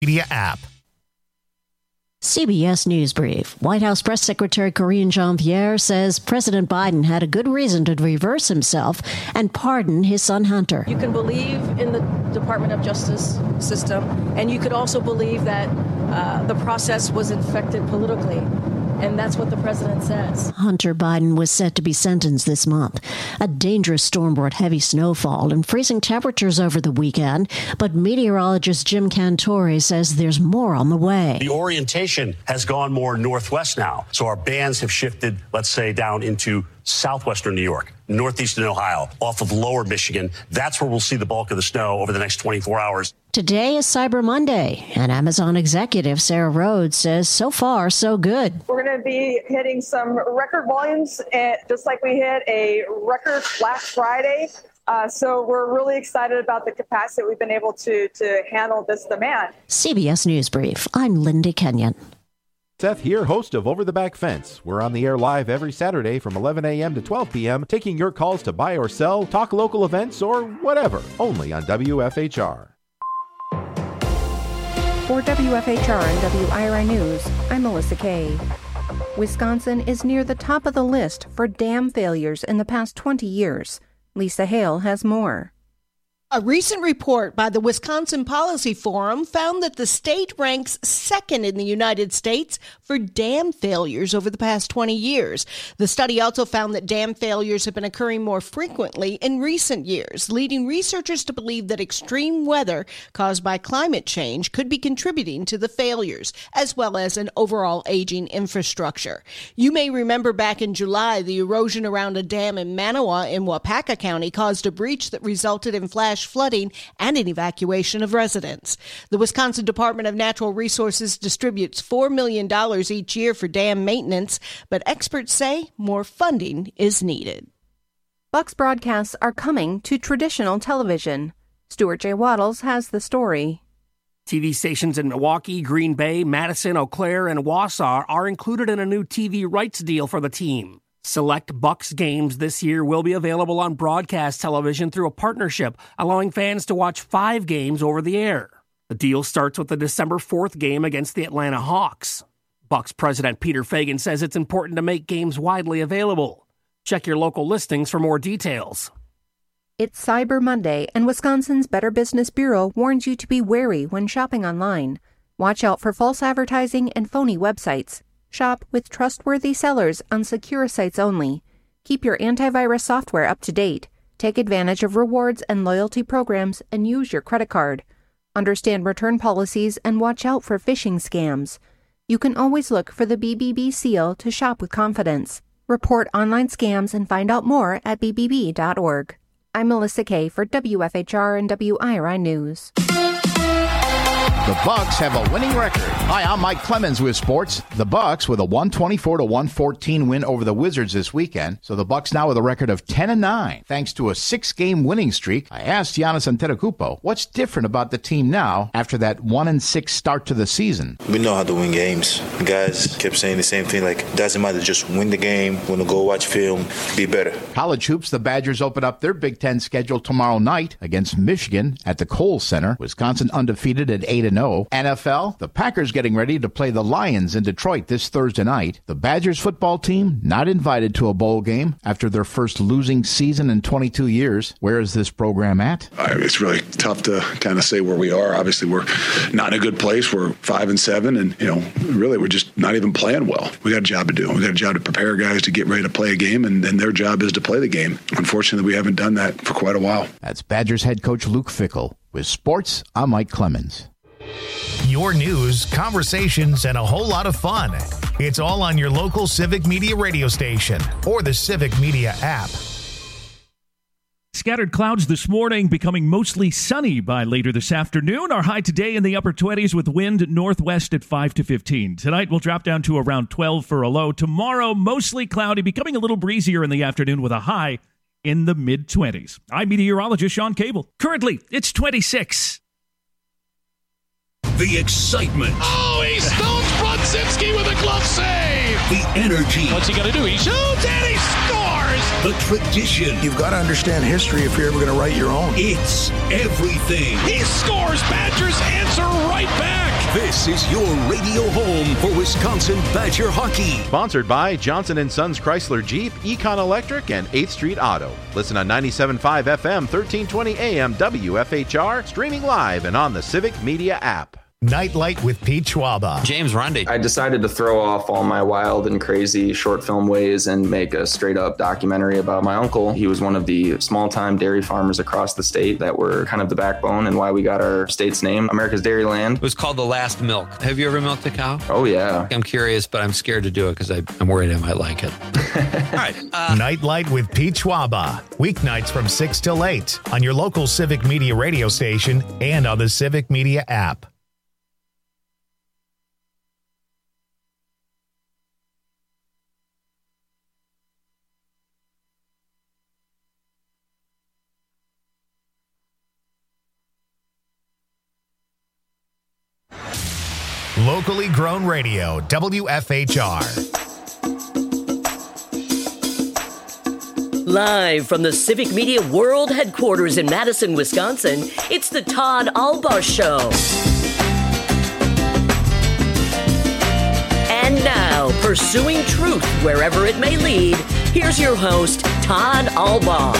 Media app. CBS News Brief. White House Press Secretary Karine Jean-Pierre says President Biden had a good reason to reverse himself and pardon his son Hunter. You can believe in the Department of Justice system, and you could also believe that the process was infected politically. And that's what the president says. Hunter Biden was set to be sentenced this month. A dangerous storm brought heavy snowfall and freezing temperatures over the weekend, but meteorologist Jim Cantore says there's more on the way. The orientation has gone more northwest now, so our bands have shifted, let's say, down into southwestern New York, northeastern Ohio, off of lower Michigan. That's where we'll see the bulk of the snow over the next 24 hours. Today is Cyber Monday, and Amazon executive Sarah Rhodes says so far, so good. We're going to be hitting some record volumes, just like we hit a record Black Friday. So we're really excited about the capacity we've been able to handle this demand. CBS News Brief. I'm Linda Kenyon. Seth here, host of Over the Back Fence. We're on the air live every Saturday from 11 a.m. to 12 p.m., taking your calls to buy or sell, talk local events, or whatever, only on WFHR. For WFHR and WIRI News, I'm Melissa Kay. Wisconsin is near the top of the list for dam failures in the past 20 years. Lisa Hale has more. A recent report by the Wisconsin Policy Forum found that the state ranks second in the United States for dam failures over the past 20 years. The study also found that dam failures have been occurring more frequently in recent years, leading researchers to believe that extreme weather caused by climate change could be contributing to the failures, as well as an overall aging infrastructure. You may remember back in July, the erosion around a dam in Manawa in Wapaka County caused a breach that resulted in flash flooding and an evacuation of residents. The Wisconsin Department of Natural Resources distributes $4 million each year for dam maintenance, but experts say more funding is needed. Bucks broadcasts are coming to traditional television. Stuart J. Waddles has the story. TV stations in Milwaukee, Green Bay, Madison, Eau Claire, and Wausau are included in a new TV rights deal for the team. Select Bucks games this year will be available on broadcast television through a partnership, allowing fans to watch 5 games over the air. The deal starts with the December 4th game against the Atlanta Hawks. Bucks president Peter Feigin says it's important to make games widely available. Check your local listings for more details. It's Cyber Monday, and Wisconsin's Better Business Bureau warns you to be wary when shopping online. Watch out for false advertising and phony websites. Shop with trustworthy sellers on secure sites only. Keep your antivirus software up to date. Take advantage of rewards and loyalty programs and use your credit card. Understand return policies and watch out for phishing scams. You can always look for the BBB seal to shop with confidence. Report online scams and find out more at bbb.org. I'm Melissa Kay for WFHR and WIRI News. The Bucks have a winning record. Hi, I'm Mike Clemens with sports. The Bucks with a 124-114 win over the Wizards this weekend. So the Bucks now with a record of 10-9, thanks to a 6-game winning streak. I asked Giannis Antetokounmpo what's different about the team now after that 1-6 start to the season. We know how to win games. The guys kept saying the same thing, like, doesn't matter, just win the game. When to go watch film, be better. College hoops, the Badgers open up their Big Ten schedule tomorrow night against Michigan at the Kohl Center. Wisconsin undefeated at 8-0. NFL, the Packers getting ready to play the Lions in Detroit this Thursday night. The Badgers football team not invited to a bowl game after their first losing season in 22 years. Where is this program at? It's really tough to kind of say where we are. Obviously, we're not in a good place. We're 5-7, and really we're just not even playing well. We got a job to do. We got a job to prepare guys to get ready to play a game, and their job is to play the game. Unfortunately, we haven't done that for quite a while. That's Badgers head coach Luke Fickell. With sports, I'm Mike Clemens. Your news, conversations, and a whole lot of fun. It's all on your local Civic Media radio station or the Civic Media app. Scattered clouds this morning, becoming mostly sunny by later this afternoon. Our high today in the upper 20s with wind northwest at 5 to 15. Tonight we'll drop down to around 12 for a low. Tomorrow, mostly cloudy, becoming a little breezier in the afternoon with a high in the mid-20s. I'm meteorologist Sean Cable. Currently, it's 26. The excitement. Oh, he stones Brodzinski with a glove save. The energy. What's he going to do? He shoots and he scores. The tradition. You've got to understand history if you're ever going to write your own. It's everything. He scores. Badgers answer right right back. This is your radio home for Wisconsin Badger hockey. Sponsored by Johnson & Sons Chrysler Jeep, Econ Electric, and 8th Street Auto. Listen on 97.5 FM, 1320 AM, WFHR, streaming live and on the Civic Media app. Nightlight with Pete Schwaba. James Rundy. I decided to throw off all my wild and crazy short film ways and make a straight up documentary about my uncle. He was one of the small time dairy farmers across the state that were kind of the backbone and why we got our state's name, America's Dairyland. It was called The Last Milk. Have you ever milked a cow? Oh, yeah. I'm curious, but I'm scared to do it because I'm worried I might like it. All right. Nightlight with Pete Schwaba. Weeknights from 6 till 8 on your local Civic Media radio station and on the Civic Media app. Locally grown radio, WFHR. Live from the Civic Media World Headquarters in Madison, Wisconsin, it's the Todd Albaugh Show. And now, pursuing truth wherever it may lead, here's your host, Todd Albaugh.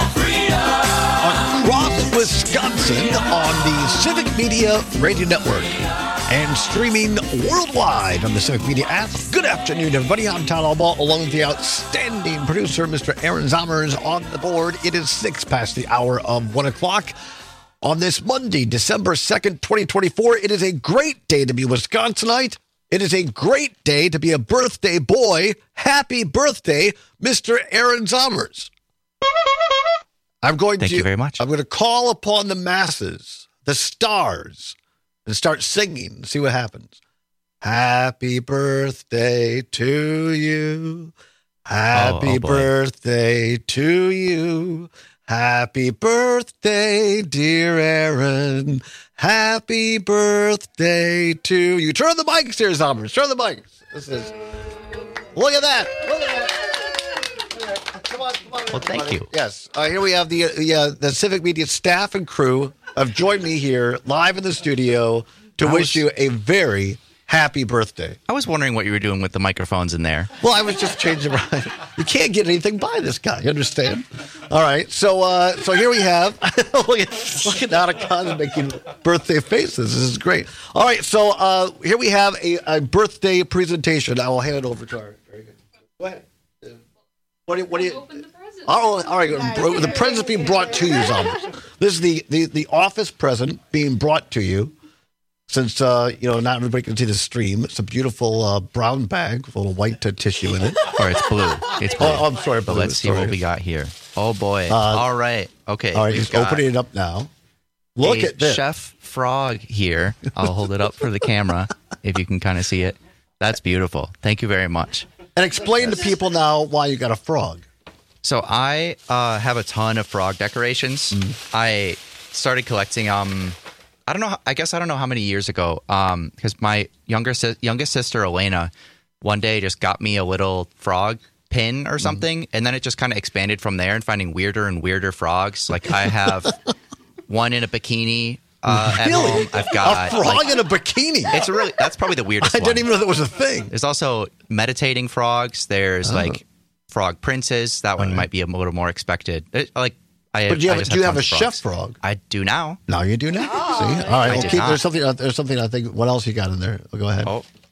Across Wisconsin on the Civic Media Radio Network and streaming worldwide on the Civic Media app. Good afternoon, everybody. I'm Todd Albaugh, along with the outstanding producer, Mr. Aaron Zommers, on the board. It is 6 past the hour of 1 o'clock on this Monday, December 2nd, 2024. It is a great day to be Wisconsinite. It is a great day to be a birthday boy. Happy birthday, Mr. Aaron Zommers. Thank you very much. I'm going to call upon the masses, the stars, and start singing. See what happens. Happy birthday to you. Happy birthday to you. Happy birthday, dear Aaron. Happy birthday to you. Turn the mics here, Zommers. Turn the mics. Look at that. Look at that. Come on. Well, thank you. Yes. Here we have the Civic Media staff and crew have joined me here live in the studio to wish you a very happy birthday. I was wondering what you were doing with the microphones in there. Well, I was just changing around. You can't get anything by this guy. You understand? All right. So here we have. look at Anna making birthday faces. This is great. All right. So here we have a birthday presentation. I will hand it over to our. Very good. Go ahead. What do you? Oh, all right. The present's being brought to you, Zommers. This is the office present being brought to you. Since not everybody can see the stream, it's a beautiful brown bag with a little white tissue in it. Or it's blue. It's blue. Oh, I'm sorry. But let's see what we got here. Oh boy! All right. Okay. All right. He's opening it up now. Look at this. Chef Frog here. I'll hold it up for the camera if you can kind of see it. That's beautiful. Thank you very much. And explain to people now why you got a frog. So I have a ton of frog decorations. I started collecting I don't know how many years ago, because my youngest sister, Elena, one day just got me a little frog pin or something, and then it just kind of expanded from there and finding weirder and weirder frogs. Like I have one in a bikini at home. I've got a frog in a bikini. That's probably the weirdest one. I didn't even know that was a thing. There's also meditating frogs. There's like frog princes. That one might be a little more expected. But do you have a chef frog? I do now. Now you do now. See? All right. There's something I think. What else you got in there? Go ahead.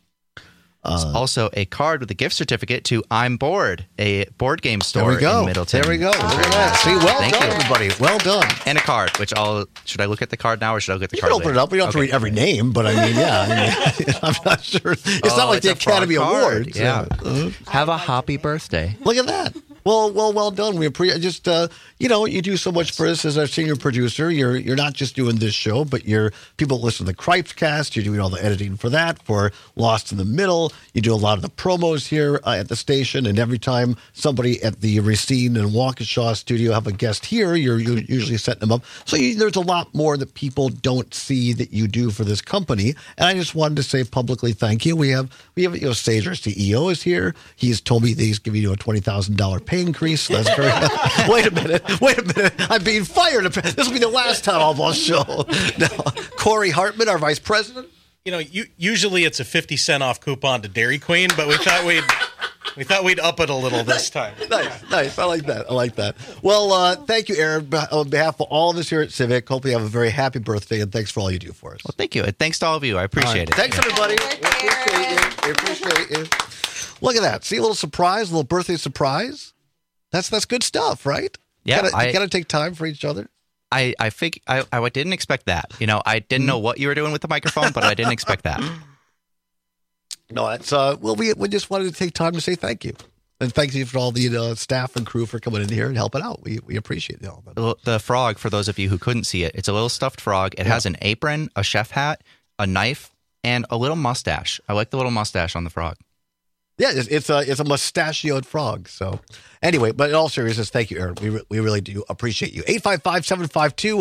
There's also a card with a gift certificate to I'm Bored, a board game store in Middleton. There we go. Look at that. See, well done, everybody. Well done. And a card, should I look at the card now or should I look at the card later? You can open it up. We don't have to read every name, but I mean, I'm not sure. It's not like the Academy Awards. Yeah. Have a happy birthday. Look at that. Well done. We appreciate just you do so much for us as our senior producer. You're not just doing this show, but people listen to the Cripescast. You're doing all the editing for that, for Lost in the Middle. You do a lot of the promos here at the station, and every time somebody at the Racine and Waukesha studio have a guest here, you're usually setting them up. So there's a lot more that people don't see that you do for this company. And I just wanted to say publicly thank you. We have Sage, our CEO, is here. He's told me that he's giving you a $20,000 pay pay increase. That's very Wait a minute. I'm being fired. This will be the last Todd Albaugh show. Now, Corey Hartman, our vice president. Usually it's a 50-cent off coupon to Dairy Queen, but we thought we'd up it a little this time. Nice. I like that. Well, thank you, Aaron. On behalf of all of us here at Civic, hope you have a very happy birthday, and thanks for all you do for us. Well, thank you. And thanks to all of you. I appreciate it. Thanks, everybody. We appreciate you. Look at that. See, a little surprise, a little birthday surprise. That's good stuff, right? Yeah. You got to take time for each other. I didn't expect that. I didn't know what you were doing with the microphone, but I didn't expect that. No, that's we just wanted to take time to say thank you. And thank you for all the staff and crew for coming in here and helping out. We appreciate it all. The frog, for those of you who couldn't see it, it's a little stuffed frog. It has an apron, a chef hat, a knife, and a little mustache. I like the little mustache on the frog. Yeah, it's a mustachioed frog. So anyway, but in all seriousness, thank you, Aaron. We really do appreciate you. 855-752-4842.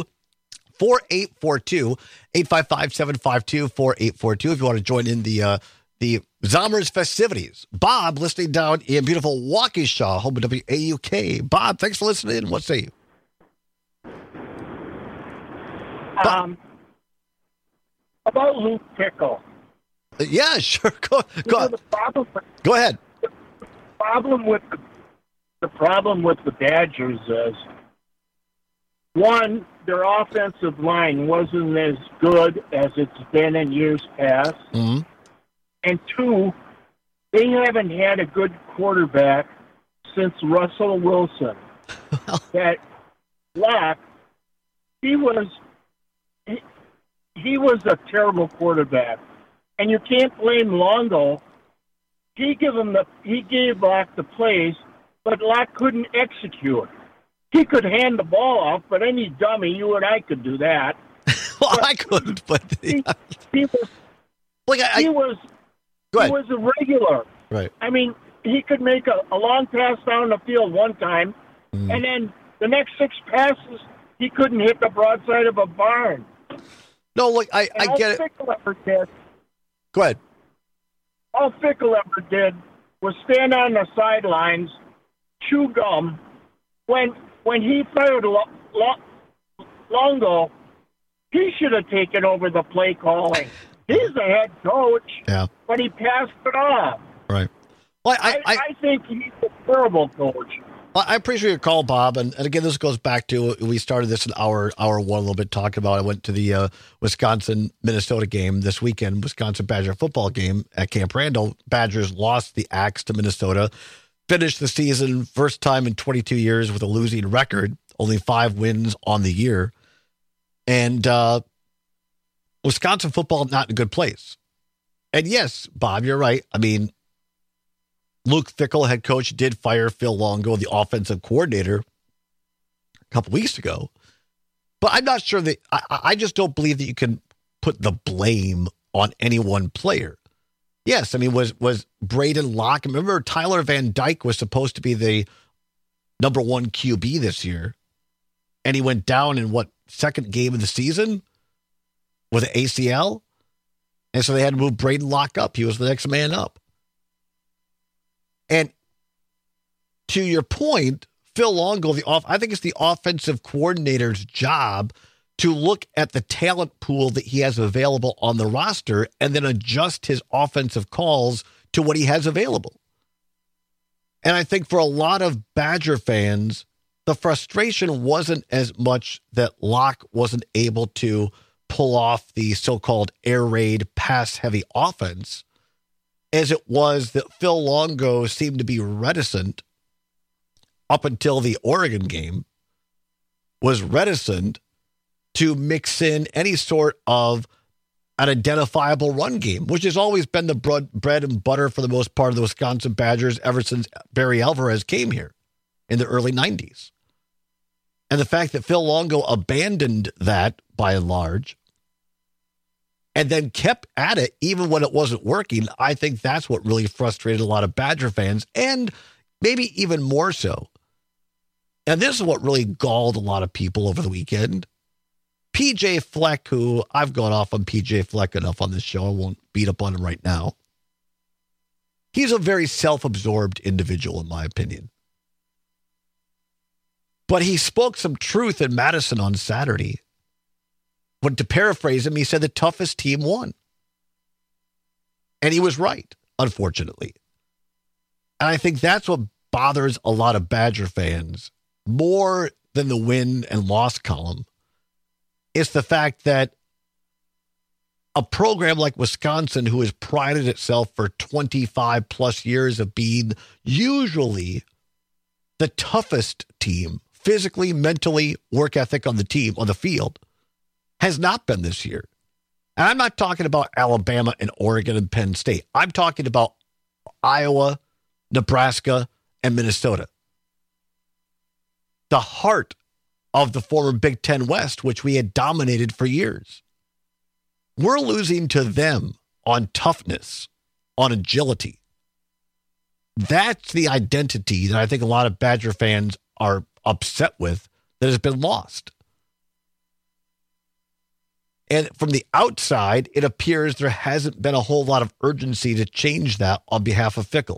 855-752-4842 if you want to join in the Zommers festivities. Bob, listening down in beautiful Waukesha, home of WAUK. Bob, thanks for listening. What say you? About Luke Fickell. Yeah, sure. Go ahead. The problem with the Badgers is, one, their offensive line wasn't as good as it's been in years past. Mm-hmm. And two, they haven't had a good quarterback since Russell Wilson. That Locke, he was a terrible quarterback. And you can't blame Longo. He gave Locke the plays, but Locke couldn't execute. He could hand the ball off, but any dummy, you and I could do that. Well, I couldn't, but he was a regular. Right. I mean, he could make a long pass down the field one time, and then the next 6 passes, he couldn't hit the broadside of a barn. No, look, I get it. Go ahead. All Fickell ever did was stand on the sidelines, chew gum. When he fired Longo, he should have taken over the play calling. He's the head coach, but he passed it off. Right. Well, I think he's a terrible coach. I appreciate your call, Bob. And again, this goes back to, we started this in hour one a little bit talking about, I went to the Wisconsin-Minnesota game this weekend, Wisconsin-Badger football game at Camp Randall. Badgers lost the Axe to Minnesota, finished the season first time in 22 years with a losing record, only 5 wins on the year. And Wisconsin football not in a good place. And yes, Bob, you're right. I mean, Luke Fickell, head coach, did fire Phil Longo, the offensive coordinator, a couple weeks ago. But I'm not sure that I just don't believe that you can put the blame on any one player. Yes, I mean, was Braden Locke? Remember, Tyler Van Dyke was supposed to be the number 1 QB this year, and he went down in second game of the season with an ACL, and so they had to move Braden Locke up. He was the next man up. And to your point, Phil Longo, I think it's the offensive coordinator's job to look at the talent pool that he has available on the roster and then adjust his offensive calls to what he has available. And I think for a lot of Badger fans, the frustration wasn't as much that Locke wasn't able to pull off the so-called air raid pass-heavy offense, as it was that Phil Longo seemed to be reticent up until the Oregon game, was reticent to mix in any sort of an identifiable run game, which has always been the bread and butter for the most part of the Wisconsin Badgers ever since Barry Alvarez came here in the early 90s. And the fact that Phil Longo abandoned that by and large and then kept at it even when it wasn't working, I think that's what really frustrated a lot of Badger fans, and maybe even more so. And this is what really galled a lot of people over the weekend. PJ Fleck, who I've gone off on PJ Fleck enough on this show, I won't beat up on him right now. He's a very self-absorbed individual, in my opinion. But he spoke some truth in Madison on Saturday. But to paraphrase him, he said the toughest team won. And he was right, unfortunately. And I think that's what bothers a lot of Badger fans more than the win and loss column. It's the fact that a program like Wisconsin, who has prided itself for 25 plus years of being usually the toughest team, physically, mentally, work ethic on the team, on the field, has not been this year. And I'm not talking about Alabama and Oregon and Penn State. I'm talking about Iowa, Nebraska, and Minnesota. The heart of the former Big Ten West, which we had dominated for years. We're losing to them on toughness, on agility. That's the identity that I think a lot of Badger fans are upset with that has been lost. And from the outside, it appears there hasn't been a whole lot of urgency to change that on behalf of Fickell.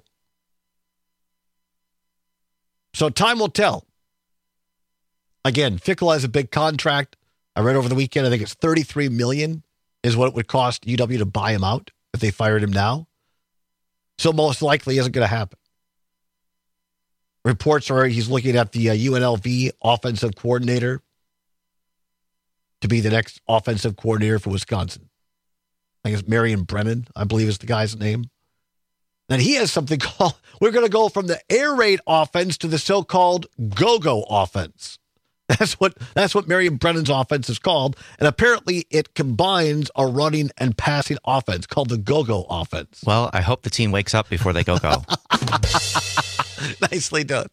So time will tell. Again, Fickell has a big contract. I read over the weekend, I think it's $33 million is what it would cost UW to buy him out if they fired him now. So most likely isn't going to happen. Reports are he's looking at the UNLV offensive coordinator to be the next offensive coordinator for Wisconsin. I think it's Marion Brennan, I believe is the guy's name. And he has something called, we're going to go from the air raid offense to the so-called go-go offense. That's what Marion Brennan's offense is called. And apparently it combines a running and passing offense called the go-go offense. Well, I hope the team wakes up before they go-go. Nicely done.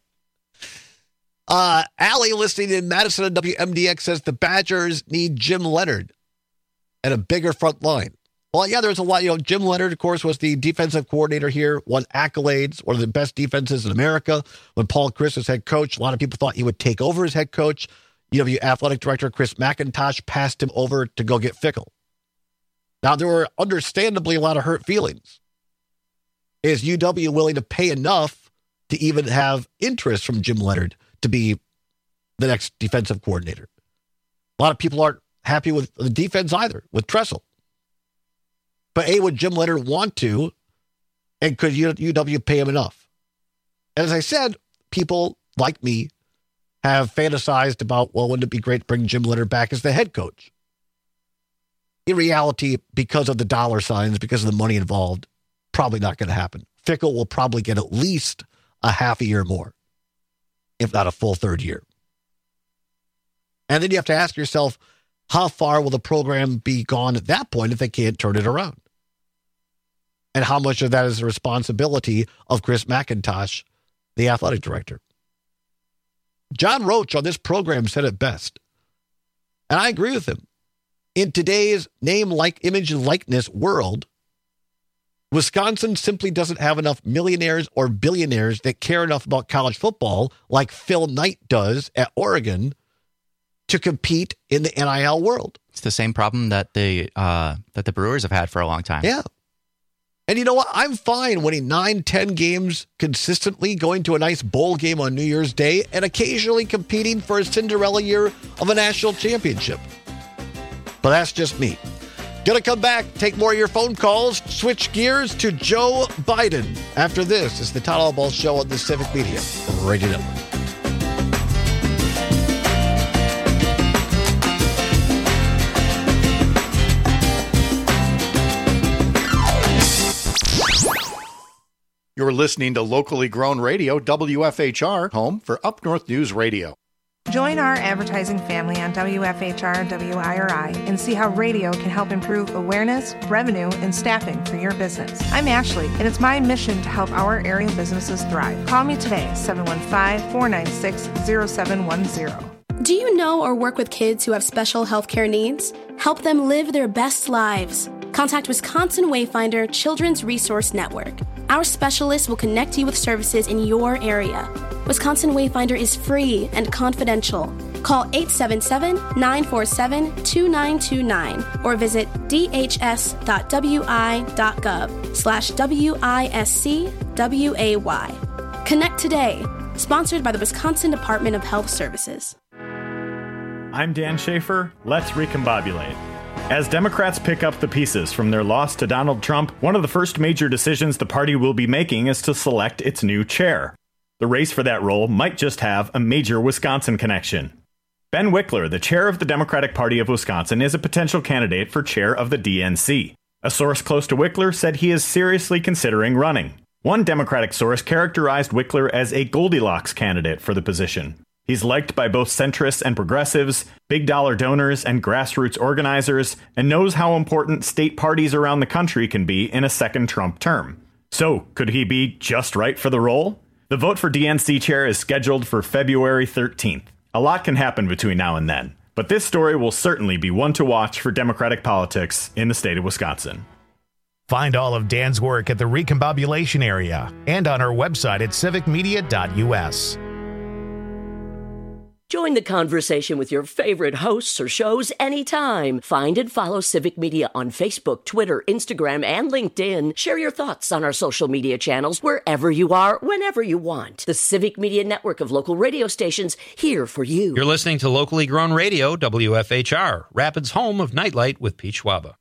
Allie, listening in Madison on WMDX, says the Badgers need Jim Leonhard and a bigger front line. Well, yeah, there's a lot. Jim Leonhard, of course, was the defensive coordinator here, won accolades, one of the best defenses in America. When Paul Chryst was head coach, a lot of people thought he would take over as head coach. UW athletic director Chris McIntosh passed him over to go get Fickell. Now, there were understandably a lot of hurt feelings. Is UW willing to pay enough to even have interest from Jim Leonhard to be the next defensive coordinator? A lot of people aren't happy with the defense either, with Tressel. But A, would Jim Leonhard want to, and could UW pay him enough? And as I said, people like me have fantasized about, well, wouldn't it be great to bring Jim Leonhard back as the head coach? In reality, because of the dollar signs, because of the money involved, probably not going to happen. Fickell will probably get at least a half a year more, if not a full third year. And then you have to ask yourself, how far will the program be gone at that point if they can't turn it around? And how much of that is the responsibility of Chris McIntosh, the athletic director? John Roach on this program said it best, and I agree with him. In today's name, image, and likeness world, Wisconsin simply doesn't have enough millionaires or billionaires that care enough about college football like Phil Knight does at Oregon to compete in the NIL world. It's the same problem that the Brewers have had for a long time. Yeah. And you know what? I'm fine winning 9-10 games consistently, going to a nice bowl game on New Year's Day, and occasionally competing for a Cinderella year of a national championship. But that's just me. Gonna come back, take more of your phone calls, switch gears to Joe Biden. After this is the Todd Albaugh Show on the Civic Media Radio Network. You're listening to locally grown radio, WFHR, home for Up North News Radio. Join our advertising family on WFHR WIRI and see how radio can help improve awareness, revenue, and staffing for your business. I'm Ashley, and it's my mission to help our area businesses thrive. Call me today, 715-496-0710. Do you know or work with kids who have special healthcare needs? Help them live their best lives. Contact Wisconsin Wayfinder Children's Resource Network. Our specialists will connect you with services in your area. Wisconsin Wayfinder is free and confidential. Call 877-947-2929 or visit dhs.wi.gov/WISCWAY. Connect today. Sponsored by the Wisconsin Department of Health Services. I'm Dan Schaefer. Let's recombobulate. As Democrats pick up the pieces from their loss to Donald Trump, one of the first major decisions the party will be making is to select its new chair. The race for that role might just have a major Wisconsin connection. Ben Wickler, the chair of the Democratic Party of Wisconsin, is a potential candidate for chair of the DNC. A source close to Wickler said he is seriously considering running. One Democratic source characterized Wickler as a Goldilocks candidate for the position. He's liked by both centrists and progressives, big dollar donors and grassroots organizers, and knows how important state parties around the country can be in a second Trump term. So, could he be just right for the role? The vote for DNC chair is scheduled for February 13th. A lot can happen between now and then, but this story will certainly be one to watch for Democratic politics in the state of Wisconsin. Find all of Dan's work at the Recombobulation area and on our website at civicmedia.us. Join the conversation with your favorite hosts or shows anytime. Find and follow Civic Media on Facebook, Twitter, Instagram, and LinkedIn. Share your thoughts on our social media channels wherever you are, whenever you want. The Civic Media network of local radio stations here for you. You're listening to locally grown radio, WFHR, Rapids' home of Nightlight with Pete Schwaba.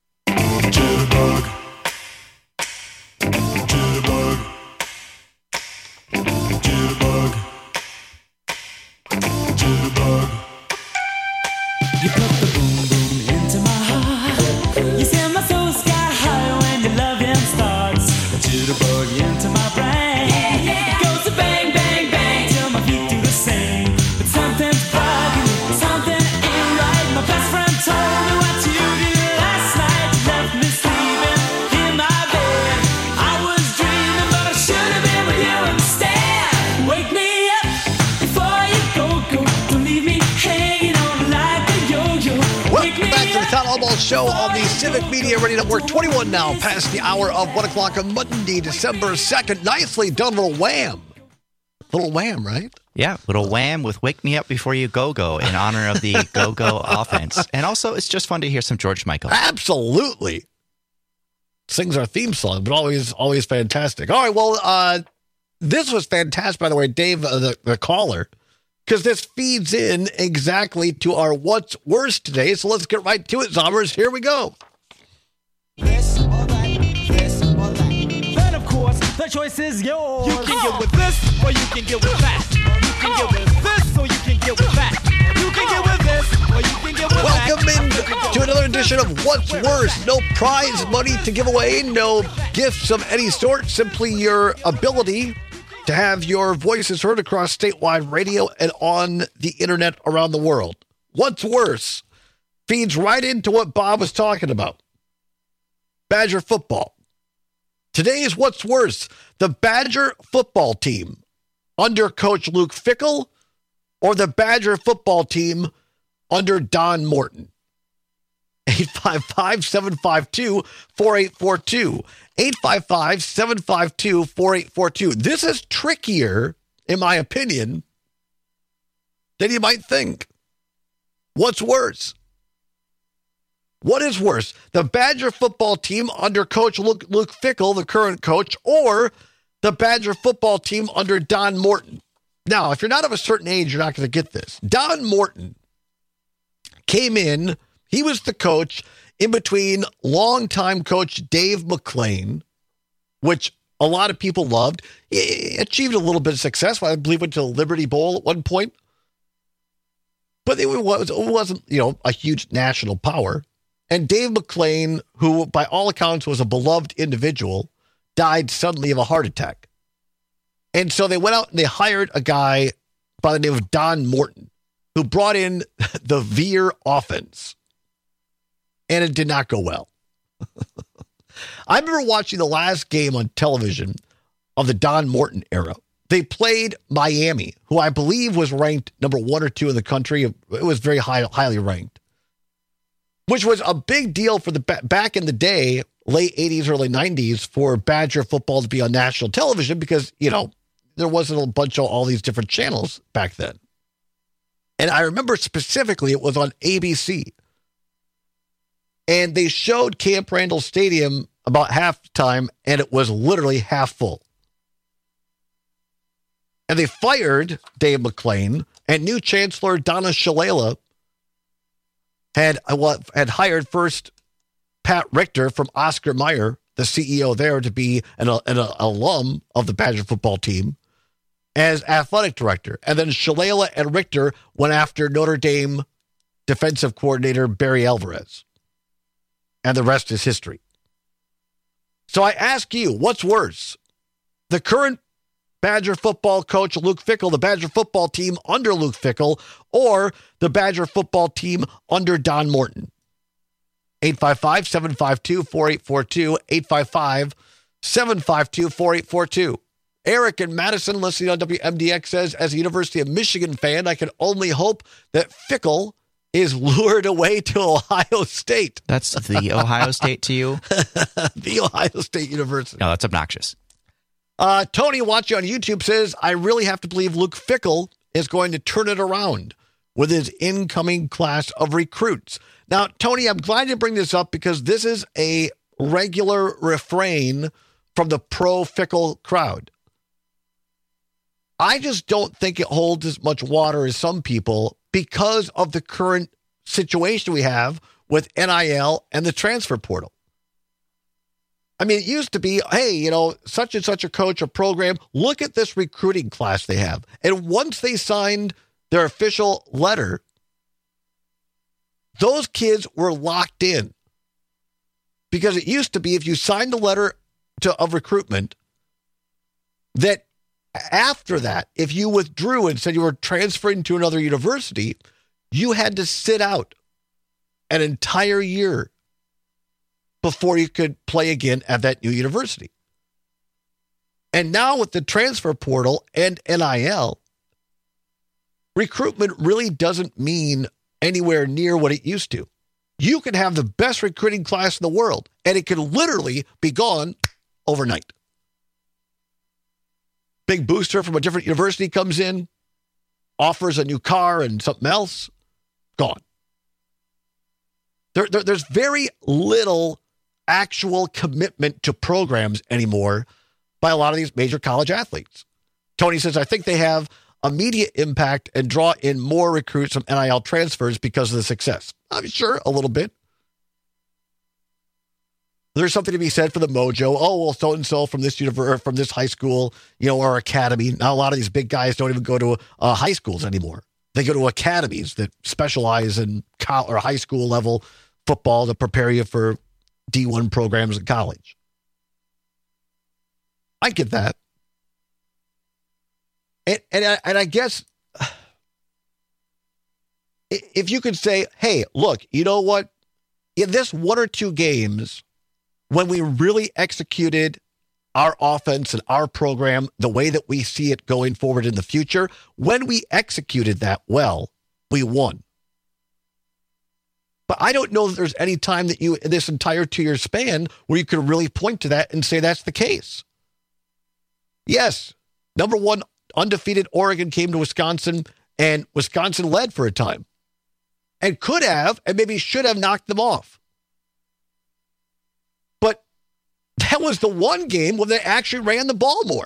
You put the boom boom into my heart. You send my soul sky high when your loving starts. A jitterbug into my brain. It goes to bang bang bang till my feet do the same. But something's bugging, something ain't right. My best friend told me what you did last night. You left me sleeping in my bed. I was dreaming, but I should have been with you instead. Wake me up before you go. Don't leave me hanging on like a yo-yo. Welcome back to the Todd Allball Show on the Civic Media Radio Network. 21 now, past the hour of 1 o'clock on Monday, December 2nd. Nicely done, little wham. Little wham, right? Yeah, little wham with Wake Me Up Before You Go-Go in honor of the Go-Go offense. And also, it's just fun to hear some George Michael. Absolutely. Sings our theme song, but always fantastic. All right, well, this was fantastic, by the way, Dave, the caller, because this feeds in exactly to our What's Worse today. So let's get right to it, Zombers. Here we go. This or that, this or that. Then, of course, the choice is yours. You can get with this or you can get with that. You can get with this or you can get with that. You can get with this or you can get with Welcome that. in to another edition of What's Worse. No prize money to give away, no gifts of any sort, simply your ability to have your voices heard across statewide radio and on the internet around the world. What's Worse feeds right into what Bob was talking about. Badger football. Today's What's Worse, the Badger football team under Coach Luke Fickell or the Badger football team under Don Morton. 855-752-4842. 855-752-4842. This is trickier, in my opinion, than you might think. What's worse? What is worse? The Badger football team under Coach Luke Fickell, the current coach, or the Badger football team under Don Morton? Now, if you're not of a certain age, you're not going to get this. Don Morton came in. He was the coach in between longtime coach Dave McClain, which a lot of people loved. He achieved a little bit of success. I believe went to the Liberty Bowl at one point. But it wasn't, a huge national power. And Dave McClain, who by all accounts was a beloved individual, died suddenly of a heart attack. And so they went out and they hired a guy by the name of Don Morton, who brought in the Veer offense. And it did not go well. I remember watching the last game on television of the Don Morton era. They played Miami, who I believe was ranked number 1 or 2 in the country. It was very highly ranked, which was a big deal for the back in the day, late 80s, early 90s, for Badger football to be on national television because, there wasn't a bunch of all these different channels back then. And I remember specifically it was on ABC. And they showed Camp Randall Stadium about halftime, and it was literally half full. And they fired Dave McClain, and new Chancellor Donna Shalala had hired first Pat Richter from Oscar Mayer, the CEO there, to be an alum of the Badger football team, as athletic director. And then Shalala and Richter went after Notre Dame defensive coordinator Barry Alvarez. And the rest is history. So I ask you, what's worse? The current Badger football coach Luke Fickell, the Badger football team under Luke Fickell, or the Badger football team under Don Morton? 855-752-4842, 855-752-4842. Eric in Madison, listening on WMDX, says, as a University of Michigan fan, I can only hope that Fickell is lured away to Ohio State. That's the Ohio State to you? The Ohio State University. No, that's obnoxious. Tony, watching on YouTube, says, I really have to believe Luke Fickell is going to turn it around with his incoming class of recruits. Now, Tony, I'm glad you bring this up because this is a regular refrain from the pro-Fickell crowd. I just don't think it holds as much water as some people because of the current situation we have with NIL and the transfer portal. I mean, it used to be, hey, such and such a coach or program, look at this recruiting class they have. And once they signed their official letter, those kids were locked in. Because it used to be if you signed the letter of recruitment, that after that, if you withdrew and said you were transferring to another university, you had to sit out an entire year before you could play again at that new university. And now with the transfer portal and NIL, recruitment really doesn't mean anywhere near what it used to. You can have the best recruiting class in the world, and it can literally be gone overnight. Big booster from a different university comes in, offers a new car and something else, gone. There's very little actual commitment to programs anymore by a lot of these major college athletes. Tony says, I think they have immediate impact and draw in more recruits from NIL transfers because of the success. I'm sure a little bit. There's something to be said for the mojo. Oh, well, so-and-so from this from this high school, or academy. Now, a lot of these big guys don't even go to high schools anymore. They go to academies that specialize in or high school level football to prepare you for D1 programs in college. I get that. And I guess if you could say, hey, look, you know what? In this one or two games, when we really executed our offense and our program the way that we see it going forward in the future, when we executed that well, we won. But I don't know that there's any time that you, in this entire 2-year span, where you could really point to that and say that's the case. Yes, number one, undefeated Oregon came to Wisconsin, and Wisconsin led for a time. And could have, and maybe should have knocked them off. But that was the one game where they actually ran the ball more.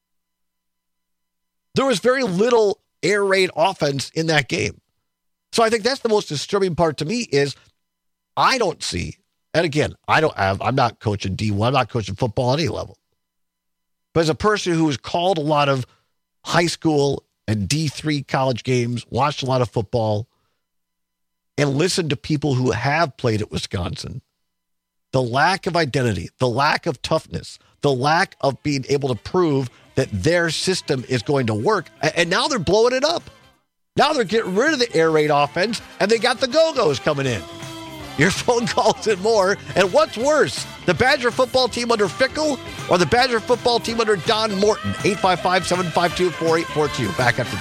There was very little air raid offense in that game. So I think that's the most disturbing part to me is I don't see, and again, I'm not coaching D1, I'm not coaching football at any level. But as a person who has called a lot of high school and D3 college games, watched a lot of football, and listened to people who have played at Wisconsin, the lack of identity, the lack of toughness, the lack of being able to prove that their system is going to work, and now they're blowing it up. Now they're getting rid of the air raid offense, and they got the Go-Go's coming in. Your phone calls and more. And what's worse, the Badger football team under Fickell or the Badger football team under Don Morton? 855-752-4842. Back after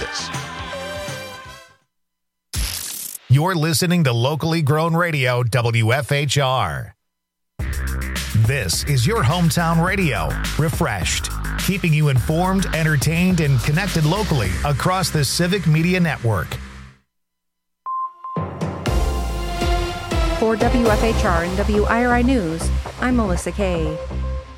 this. You're listening to locally grown radio, WFHR. This is your hometown radio, refreshed, keeping you informed, entertained, and connected locally across the Civic Media Network. For WFHR and WIRI News, I'm Melissa Kay.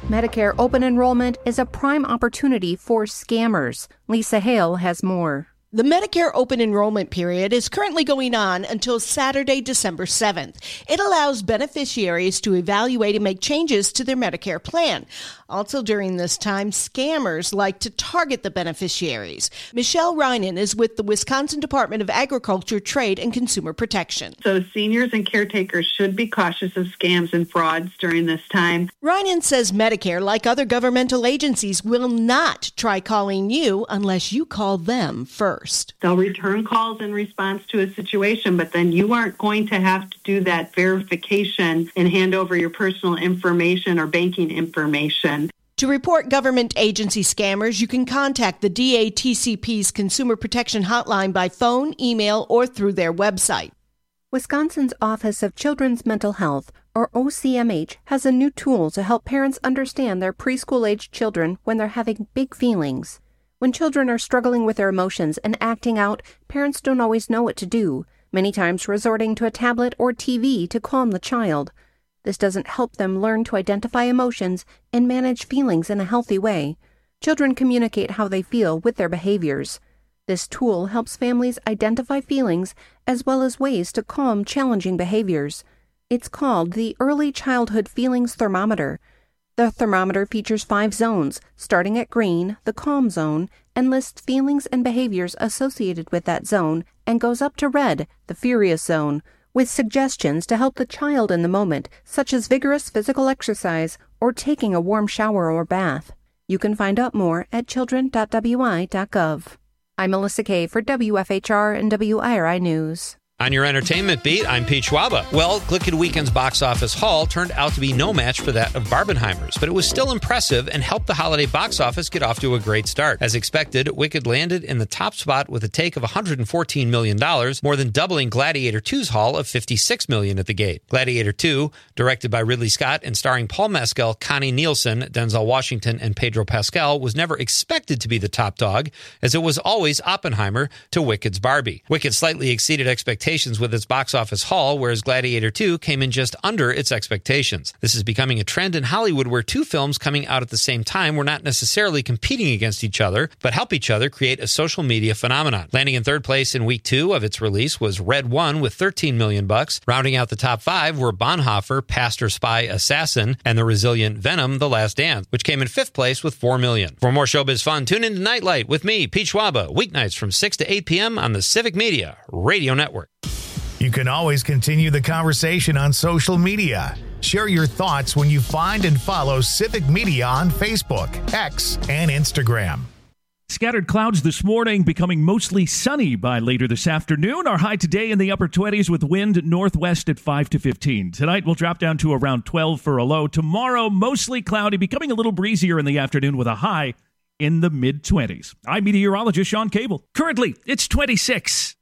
Medicare open enrollment is a prime opportunity for scammers. Lisa Hale has more. The Medicare open enrollment period is currently going on until Saturday, December 7th. It allows beneficiaries to evaluate and make changes to their Medicare plan. Also during this time, scammers like to target the beneficiaries. Michelle Reinen is with the Wisconsin Department of Agriculture, Trade, and Consumer Protection. So seniors and caretakers should be cautious of scams and frauds during this time. Reinen says Medicare, like other governmental agencies, will not try calling you unless you call them first. They'll return calls in response to a situation, but then you aren't going to have to do that verification and hand over your personal information or banking information. To report government agency scammers, you can contact the DATCP's Consumer Protection Hotline by phone, email, or through their website. Wisconsin's Office of Children's Mental Health, or OCMH, has a new tool to help parents understand their preschool-aged children when they're having big feelings. When children are struggling with their emotions and acting out, parents don't always know what to do, many times resorting to a tablet or TV to calm the child. This doesn't help them learn to identify emotions and manage feelings in a healthy way. Children communicate how they feel with their behaviors. This tool helps families identify feelings as well as ways to calm challenging behaviors. It's called the Early Childhood Feelings Thermometer. The thermometer features 5 zones, starting at green, the calm zone, and lists feelings and behaviors associated with that zone, and goes up to red, the furious zone, with suggestions to help the child in the moment, such as vigorous physical exercise or taking a warm shower or bath. You can find out more at children.wi.gov. I'm Melissa Kay for WFHR and WIRI News. On your entertainment beat, I'm Pete Schwaba. Well, Glicked Weekend's box office haul turned out to be no match for that of Barbenheimer's, but it was still impressive and helped the holiday box office get off to a great start. As expected, Wicked landed in the top spot with a take of $114 million, more than doubling Gladiator 2's haul of $56 million at the gate. Gladiator 2, directed by Ridley Scott and starring Paul Mescal, Connie Nielsen, Denzel Washington, and Pedro Pascal, was never expected to be the top dog, as it was always Oppenheimer to Wicked's Barbie. Wicked slightly exceeded expectations with its box office haul, whereas Gladiator 2 came in just under its expectations. This is becoming a trend in Hollywood where two films coming out at the same time were not necessarily competing against each other, but help each other create a social media phenomenon. Landing in third place in week 2 of its release was Red One with $13 million. Rounding out the top 5 were Bonhoeffer, Pastor, Spy, Assassin, and the resilient Venom, The Last Dance, which came in 5th place with $4 million. For more showbiz fun, tune in to Nightlight with me, Pete Schwaba, weeknights from 6 to 8 p.m. on the Civic Media Radio Network. You can always continue the conversation on social media. Share your thoughts when you find and follow Civic Media on Facebook, X, and Instagram. Scattered clouds this morning, becoming mostly sunny by later this afternoon. Our high today in the upper 20s with wind northwest at 5 to 15. Tonight we'll drop down to around 12 for a low. Tomorrow, mostly cloudy, becoming a little breezier in the afternoon with a high in the mid-20s. I'm meteorologist Sean Cable. Currently, it's 26.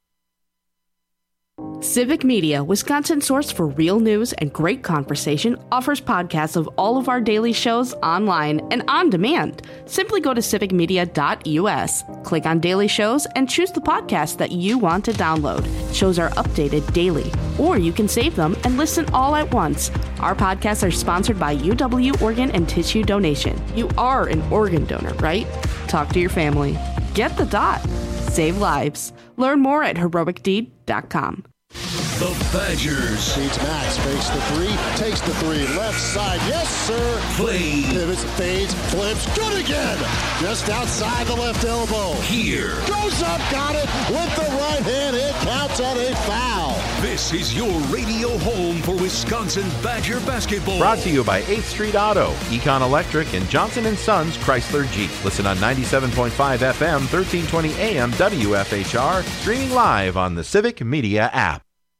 Civic Media, Wisconsin's source for real news and great conversation, offers podcasts of all of our daily shows online and on demand. Simply go to civicmedia.us, click on daily shows, and choose the podcast that you want to download. Shows are updated daily, or you can save them and listen all at once. Our podcasts are sponsored by UW Organ and Tissue Donation. You are an organ donor, right? Talk to your family. Get the dot. Save lives. Learn more at heroicdeed.com. The Badgers. Beats Max, fakes the 3, takes the 3, left side, yes sir. Play. Pivots, fades, flips, good again. Just outside the left elbow. Here. Goes up, got it with the right hand. It counts on a foul. This is your radio home for Wisconsin Badger basketball. Brought to you by 8th Street Auto, Econ Electric, and Johnson & Sons Chrysler Jeep. Listen on 97.5 FM, 1320 AM, WFHR, streaming live on the Civic Media app.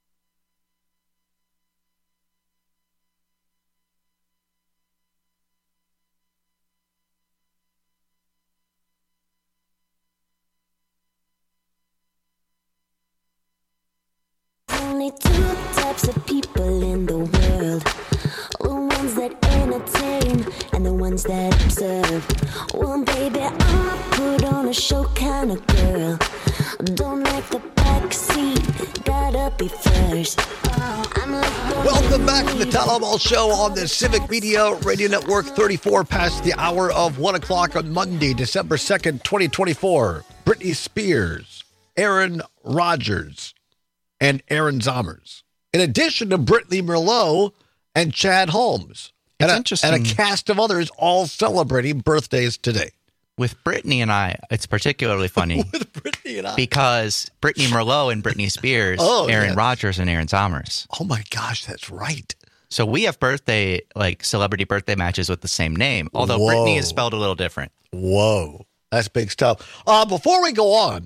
Only 2 types of people in the world. The ones that entertain and the ones that observe. Well, baby, I'm a put on a show kind of girl. Don't like the backseat, gotta be first. I'm like the Welcome back to the Todd Ball Show on the Civic Media Radio Network, 34 past the hour of 1 o'clock on Monday, December 2nd, 2024. Britney Spears, Aaron Rodgers, and Aaron Zommers. In addition to Brittany Merlot and Chad Holmes. It's and interesting. And a cast of others all celebrating birthdays today. With Brittany and I, it's particularly funny. With Brittany and I. Because Brittany Merlot and Britney Spears, Aaron Rodgers and Aaron Zommers. Oh my gosh, that's right. So we have celebrity birthday matches with the same name, although Whoa. Brittany is spelled a little different. Whoa, that's big stuff. Before we go on,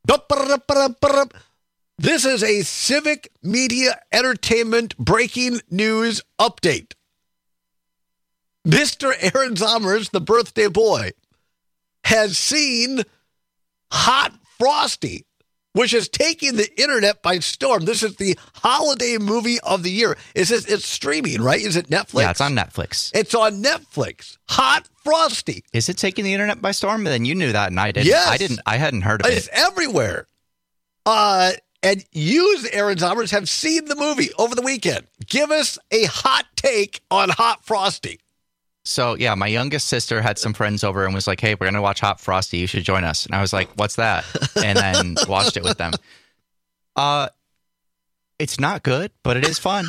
this is a Civic Media Entertainment breaking news update. Mr. Aaron Zommers, the birthday boy, has seen Hot Frosty, which is taking the internet by storm. This is the holiday movie of the year. It's streaming, right? Is it Netflix? Yeah, it's on Netflix. It's on Netflix. Hot Frosty. Is it taking the internet by storm? Then you knew that, and I didn't. Yes. I hadn't heard of It's it. everywhere. And you, Aaron Zommers, have seen the movie over the weekend. Give us a hot take on Hot Frosty. So, yeah, my youngest sister had some friends over and was like, hey, we're going to watch Hot Frosty. You should join us. And I was like, what's that? And then watched it with them. It's not good, but it is fun.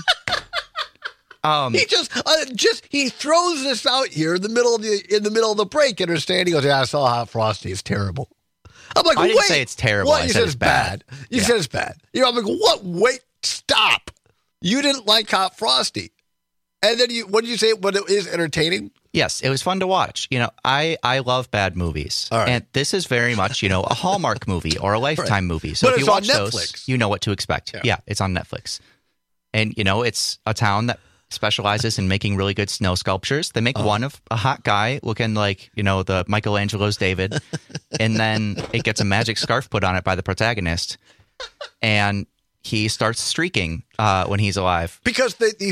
He throws this out here in the middle of the break. Understand? He goes, "Yeah, I saw Hot Frosty. It's terrible." I'm like, I didn't wait, say it's terrible. What? I You said said it's it's bad. You said it's bad. I'm like, what? Wait, stop. You didn't like Hot Frosty, and then what did you say? When it is entertaining? Yes, it was fun to watch. I love bad movies. All right. And this is very much, a Hallmark movie or a Lifetime movie. So But if it's you on watch Netflix. those, you know what to expect. Yeah, it's on Netflix. And, it's a town that specializes in making really good snow sculptures. They make one of a hot guy looking like, the Michelangelo's David. And then it gets a magic scarf put on it by the protagonist. And he starts streaking when he's alive. Because the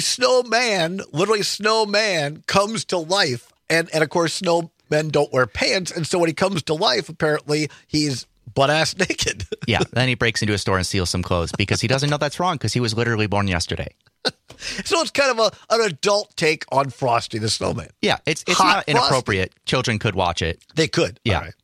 snowman comes to life. And of course, snowmen don't wear pants. And so when he comes to life, apparently he's butt-ass naked. Yeah, then he breaks into a store and steals some clothes because he doesn't know that's wrong because he was literally born yesterday. So it's kind of an adult take on Frosty the Snowman. Yeah, it's Hot not inappropriate. Children could watch it. They could. Yeah. All right.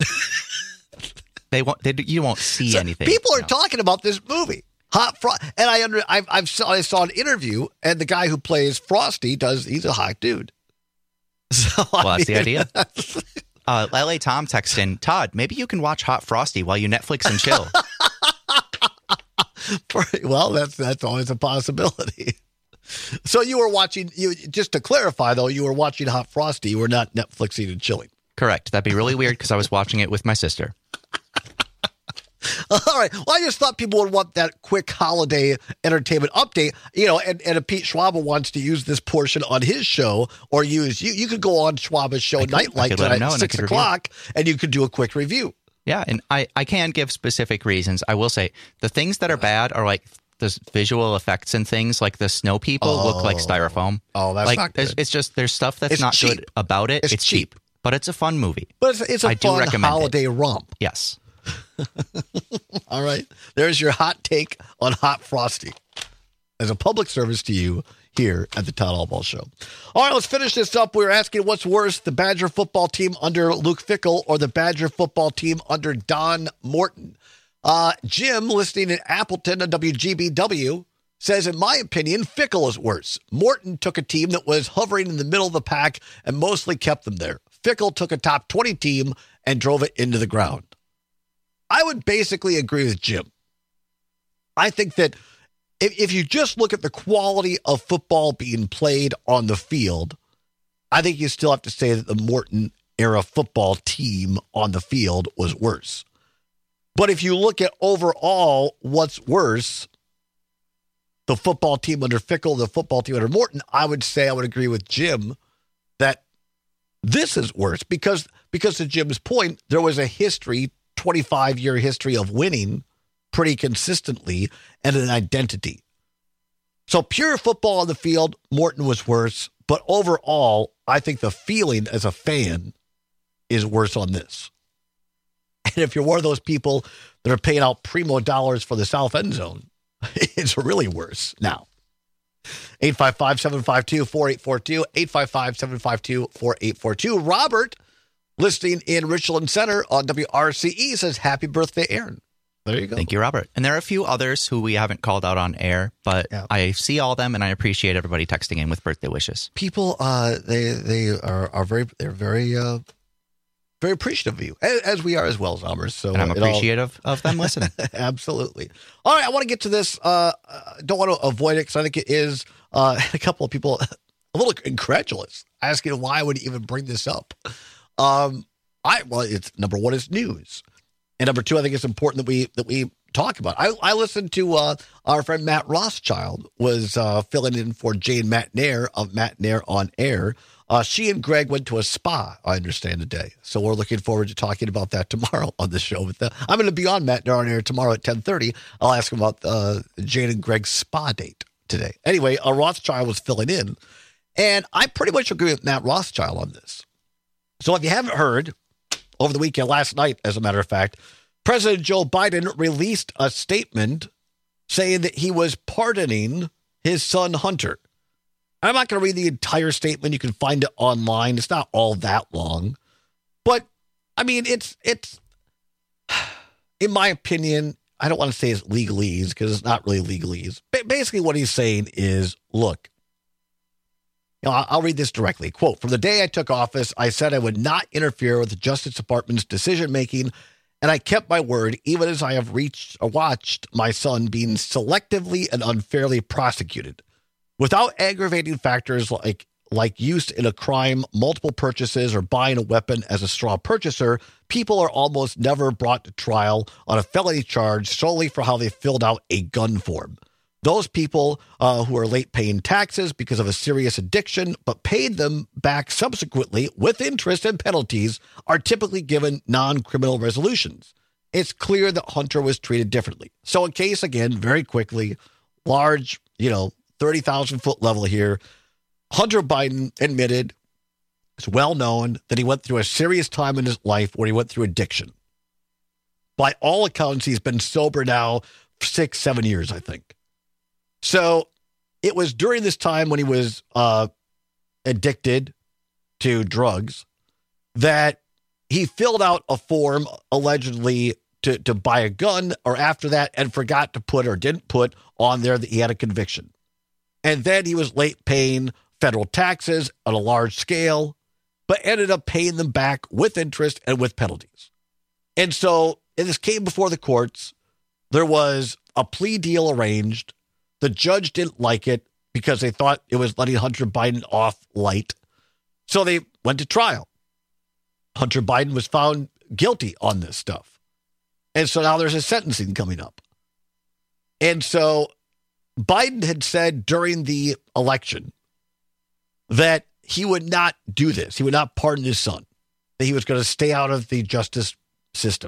You won't see anything. People are talking about this movie, Hot Frosty, and I saw an interview, and the guy who plays Frosty he's a hot dude. So That's the idea. LA Tom texted in, Todd, maybe you can watch Hot Frosty while you Netflix and chill. Well, that's always a possibility. So you were watching. Just to clarify, though, you were watching Hot Frosty. You were not Netflixing and chilling. Correct. That'd be really weird because I was watching it with my sister. All right. Well, I just thought people would want that quick holiday entertainment update, and if Pete Schwab wants to use this portion on his show or use you could go on Schwab's show Nightlight tonight at 6 o'clock and you could do a quick review. Yeah, and I can give specific reasons. I will say the things that are bad are like the visual effects and things like the snow people look like styrofoam. Oh, that's not good. It's just there's stuff that's not cheap. good about it. It's cheap, but it's a fun movie. But it's a fun holiday romp. Yes. All right. There's your hot take on Hot Frosty as a public service to you here at the Todd Allball Show. All right, let's finish this up. We're asking what's worse, the Badger football team under Luke Fickell or the Badger football team under Don Morton. Jim, listening in Appleton on WGBW, says, in my opinion, Fickell is worse. Morton took a team that was hovering in the middle of the pack and mostly kept them there. Fickell took a top 20 team and drove it into the ground. I would basically agree with Jim. I think that if you just look at the quality of football being played on the field, I think you still have to say that the Morton era football team on the field was worse. But if you look at overall what's worse, the football team under Fickell, the football team under Morton, I would agree with Jim that this is worse because to Jim's point, there was a 25-year history of winning pretty consistently and an identity. So pure football on the field, Morton was worse. But overall, I think the feeling as a fan is worse on this. And if you're one of those people that are paying out primo dollars for the south end zone, it's really worse now. 855-752-4842, 855-752-4842. Robert, listening in Richland Center on WRCE, says, happy birthday, Aaron. There you go. Thank you, Robert. And there are a few others who we haven't called out on air, but I see all them, and I appreciate everybody texting in with birthday wishes. People, they are very appreciative of you, as we are as well, Zombers. So and I'm appreciative of them listening. Absolutely. All right, I want to get to this. Don't want to avoid it because I think it is a couple of people a little incredulous, asking why I would even bring this up. It's number one, it's news. And number two, I think it's important that we talk about. I listened to our friend Matt Rothschild was filling in for Jane Matnair of Matnair on Air. She and Greg went to a spa, I understand, today. So we're looking forward to talking about that tomorrow on the show. I'm going to be on Matnair on Air tomorrow at 10:30. I'll ask him about Jane and Greg's spa date today. Anyway, Rothschild was filling in, and I pretty much agree with Matt Rothschild on this. So if you haven't heard, over the weekend, last night, as a matter of fact, President Joe Biden released a statement saying that he was pardoning his son, Hunter. I'm not going to read the entire statement. You can find it online. It's not all that long. But, I mean, it's in my opinion, I don't want to say it's legalese because it's not really legalese. Basically, what he's saying is, look, I'll read this directly. Quote, from the day I took office, I said I would not interfere with the Justice Department's decision-making, and I kept my word, even as I have watched my son being selectively and unfairly prosecuted. Without aggravating factors like use in a crime, multiple purchases, or buying a weapon as a straw purchaser, people are almost never brought to trial on a felony charge solely for how they filled out a gun form. Those people who are late paying taxes because of a serious addiction but paid them back subsequently with interest and penalties are typically given non-criminal resolutions. It's clear that Hunter was treated differently. So in case, again, very quickly, large, 30,000-foot level here, Hunter Biden admitted, it's well known, that he went through a serious time in his life where he went through addiction. By all accounts, he's been sober now for 6-7 years, I think. So it was during this time when he was addicted to drugs that he filled out a form allegedly to buy a gun, or after that, and forgot to put or didn't put on there that he had a conviction. And then he was late paying federal taxes on a large scale, but ended up paying them back with interest and with penalties. And so this came before the courts. There was a plea deal arranged. The judge didn't like it because they thought it was letting Hunter Biden off light. So they went to trial. Hunter Biden was found guilty on this stuff. And so now there's a sentencing coming up. And so Biden had said during the election that he would not do this. He would not pardon his son. That he was going to stay out of the justice system.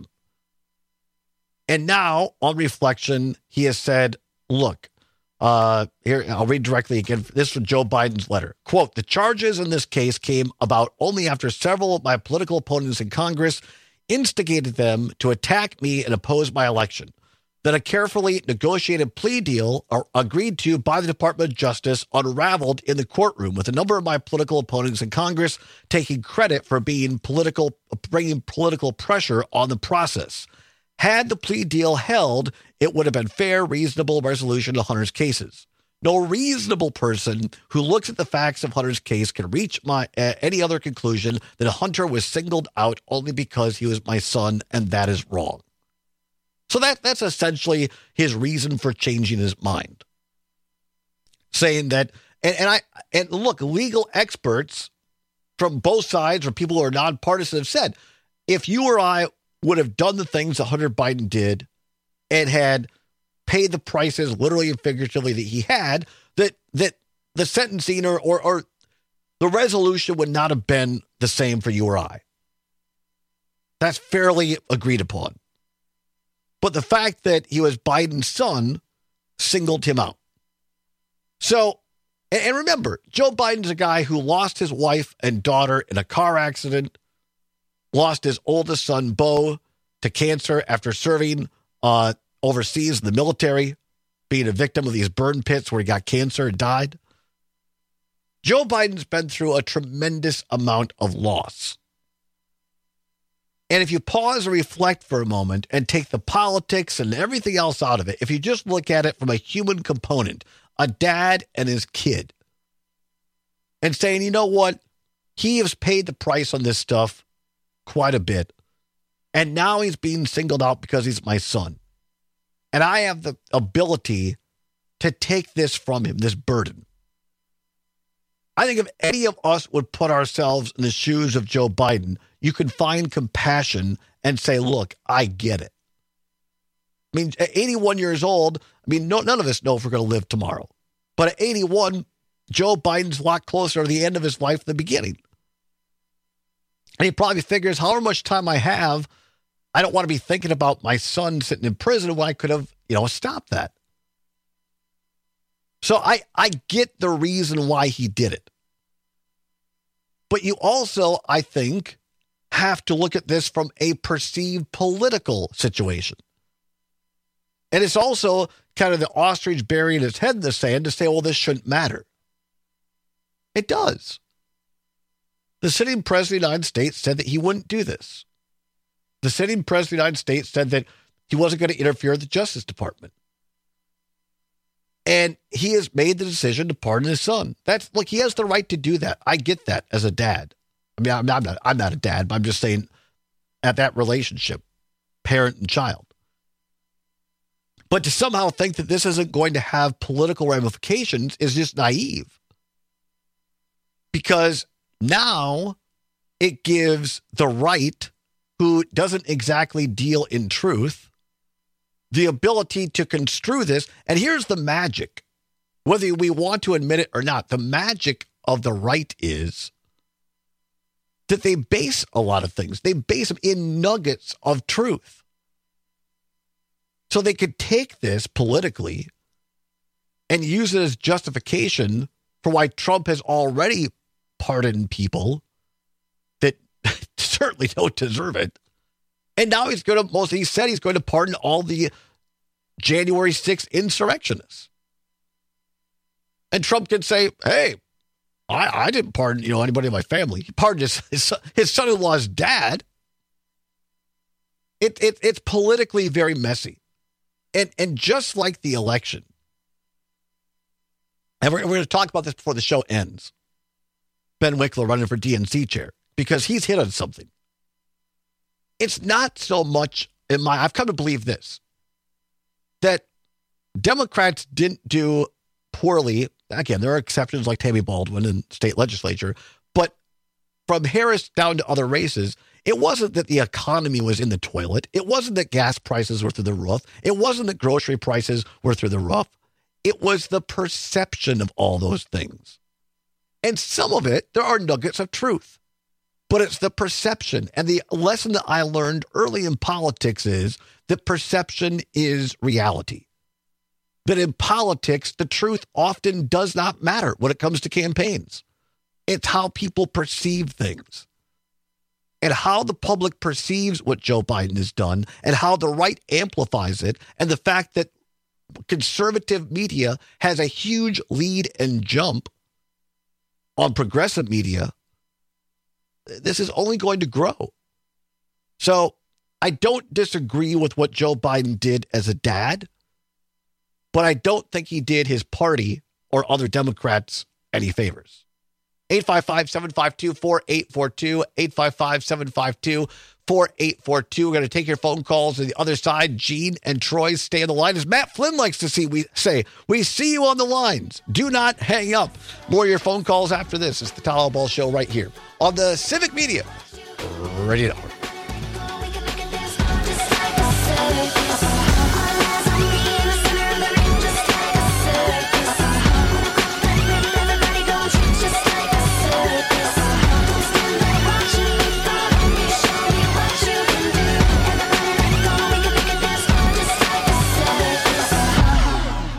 And now, on reflection, he has said, look, here, I'll read directly again. This is from Joe Biden's letter. Quote, the charges in this case came about only after several of my political opponents in Congress instigated them to attack me and oppose my election. Then a carefully negotiated plea deal agreed to by the Department of Justice unraveled in the courtroom, with a number of my political opponents in Congress taking credit for bringing political pressure on the process. Had the plea deal held, it would have been fair, reasonable resolution to Hunter's cases. No reasonable person who looks at the facts of Hunter's case can reach any other conclusion that Hunter was singled out only because he was my son, and that is wrong. So that's essentially his reason for changing his mind. Saying that, and look, legal experts from both sides or people who are nonpartisan have said, if you or I would have done the things that Hunter Biden did and had paid the prices literally and figuratively that he had, that the sentencing or the resolution would not have been the same for you or I. That's fairly agreed upon. But the fact that he was Biden's son singled him out. So, and remember, Joe Biden's a guy who lost his wife and daughter in a car accident, lost his oldest son, Beau, to cancer after serving overseas in the military, being a victim of these burn pits where he got cancer and died. Joe Biden's been through a tremendous amount of loss. And if you pause and reflect for a moment and take the politics and everything else out of it, if you just look at it from a human component, a dad and his kid, and saying, you know what, he has paid the price on this stuff quite a bit, and now he's being singled out because he's my son. And I have the ability to take this from him, this burden. I think if any of us would put ourselves in the shoes of Joe Biden, you can find compassion and say, look, I get it. I mean, at 81 years old, I mean, none of us know if we're going to live tomorrow. But at 81, Joe Biden's a lot closer to the end of his life than the beginning. And he probably figures, however much time I have, I don't want to be thinking about my son sitting in prison when I could have, stopped that. So I get the reason why he did it. But you also, I think, have to look at this from a perceived political situation. And it's also kind of the ostrich burying its head in the sand to say, well, this shouldn't matter. It does. The sitting president of the United States said that he wouldn't do this. The sitting president of the United States said that he wasn't going to interfere with the Justice Department. And he has made the decision to pardon his son. Look, he has the right to do that. I get that as a dad. I mean, I'm not a dad, but I'm just saying at that relationship, parent and child. But to somehow think that this isn't going to have political ramifications is just naive. Because now it gives the right, who doesn't exactly deal in truth, the ability to construe this. And here's the magic. Whether we want to admit it or not, the magic of the right is that they base a lot of things. They base them in nuggets of truth. So they could take this politically and use it as justification for why Trump has already pardoned people that certainly don't deserve it. And now he said he's going to pardon all the January 6th insurrectionists. And Trump can say, hey, I didn't pardon anybody in my family. He pardoned his son-in-law's dad. It's politically very messy. And just like the election, and we're going to talk about this before the show ends, Ben Wickler running for DNC chair, because he's hit on something. It's not so much I've come to believe this, that Democrats didn't do poorly. Again, there are exceptions like Tammy Baldwin in state legislature, but from Harris down to other races, it wasn't that the economy was in the toilet. It wasn't that gas prices were through the roof. It wasn't that grocery prices were through the roof. It was the perception of all those things. And some of it, there are nuggets of truth. But it's the perception. And the lesson that I learned early in politics is that perception is reality. That in politics, the truth often does not matter when it comes to campaigns. It's how people perceive things. And how the public perceives what Joe Biden has done, and how the right amplifies it, and the fact that conservative media has a huge lead and jump on progressive media, this is only going to grow. So I don't disagree with what Joe Biden did as a dad, but I don't think he did his party or other Democrats any favors. 855-752-4842, 855-752-4842. We're going to take your phone calls on the other side. Gene and Troy stay on the line. As Matt Flynn likes to we see you on the lines. Do not hang up. More of your phone calls after this. It's the Tyler Ball Show right here on the Civic Media Radio Network.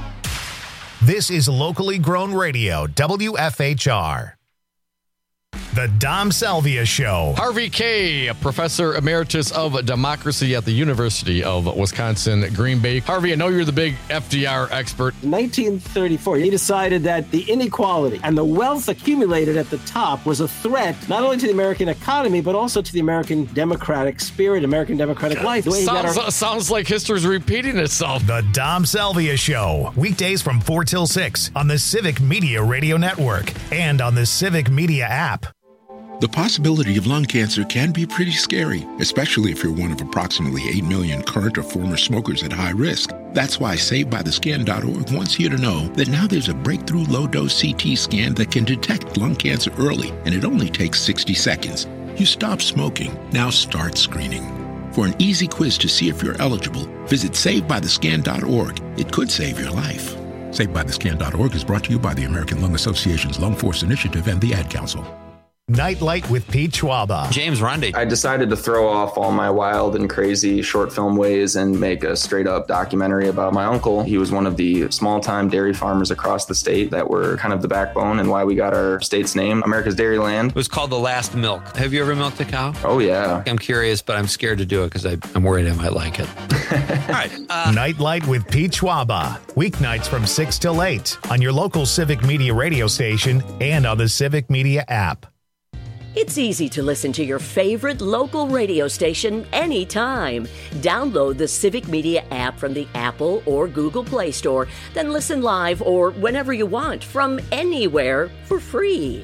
This is locally grown radio, WFHR. The Dom Salvia Show. Harvey Kaye, Professor Emeritus of Democracy at the University of Wisconsin, Green Bay. Harvey, I know you're the big FDR expert. In 1934, he decided that the inequality and the wealth accumulated at the top was a threat not only to the American economy, but also to the American democratic spirit, American democratic life. The way Sounds like history's repeating itself. The Dom Salvia Show. Weekdays from 4 till 6 on the Civic Media Radio Network and on the Civic Media app. The possibility of lung cancer can be pretty scary, especially if you're one of approximately 8 million current or former smokers at high risk. That's why SaveByTheScan.org wants you to know that now there's a breakthrough low-dose CT scan that can detect lung cancer early, and it only takes 60 seconds. You stop smoking, now start screening. For an easy quiz to see if you're eligible, visit SaveByTheScan.org. It could save your life. SaveByTheScan.org is brought to you by the American Lung Association's Lung Force Initiative and the Ad Council. Nightlight with Pete Schwaba. James Rundy. I decided to throw off all my wild and crazy short film ways and make a straight up documentary about my uncle. He was one of the small time dairy farmers across the state that were kind of the backbone and why we got our state's name, America's Dairyland. It was called The Last Milk. Have you ever milked a cow? Oh, yeah. I'm curious, but I'm scared to do it because I'm worried I might like it. All right. Nightlight with Pete Schwaba. Weeknights from 6 till 8 on your local Civic Media radio station and on the Civic Media app. It's easy to listen to your favorite local radio station anytime. Download the Civic Media app from the Apple or Google Play Store, then listen live or whenever you want from anywhere for free.